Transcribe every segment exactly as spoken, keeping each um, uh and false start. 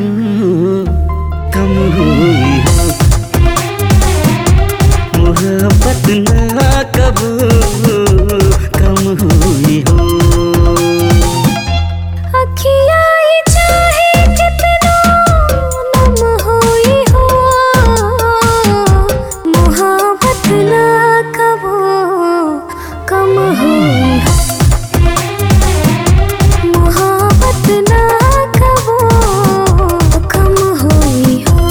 कम हुई हो। मोहब्बत ना कबू कम हुई हो। अखियाँ ही चाहे कितना नम हुई हो, मोहब्बत ना कबू कम हुई हो। मोहब्बत ना कबू कम हुई हो।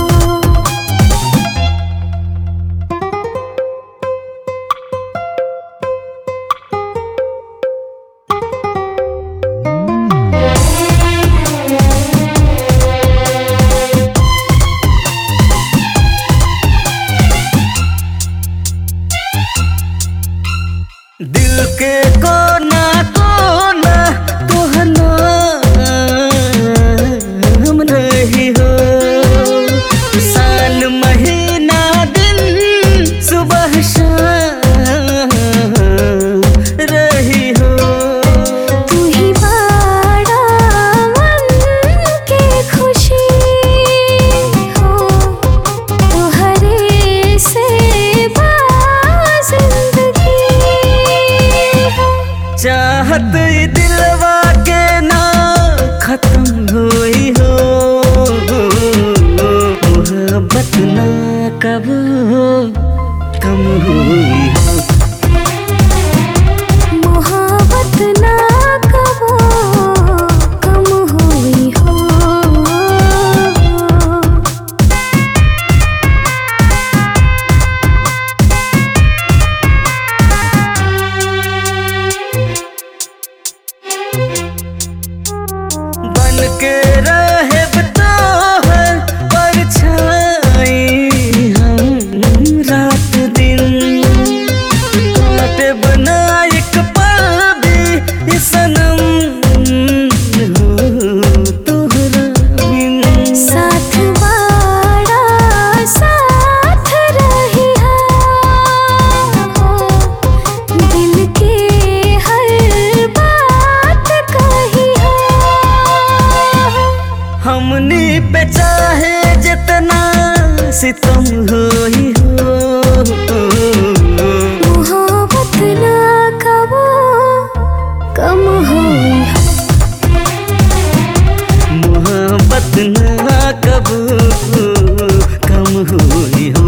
दिल के कोना कोना तोहना हम रही हो। साल महीना दिन सुबह शाम रही हो। तू ही बड़ा मन के खुशी हो, तुहरे से जिंदगी हो। चाहत ई दिलवा के ना खत्म हुई हो। मोहब्बत ना कब कम हुई हो। मोहब्बत ना कबो कम हुई हो। बन के रहे तोहर परछाई हम रात दिन। काटे बना एक पल भी सनम हो तोहरा बिन। साथ बड़ा साथ रही हो, दिल के हर बात कही हो। हमनी पे चाहे जितना सितम होई हो। मोहब्बत ना कबो कम हुई हो। मोहब्बत ना कब कम हुई हो।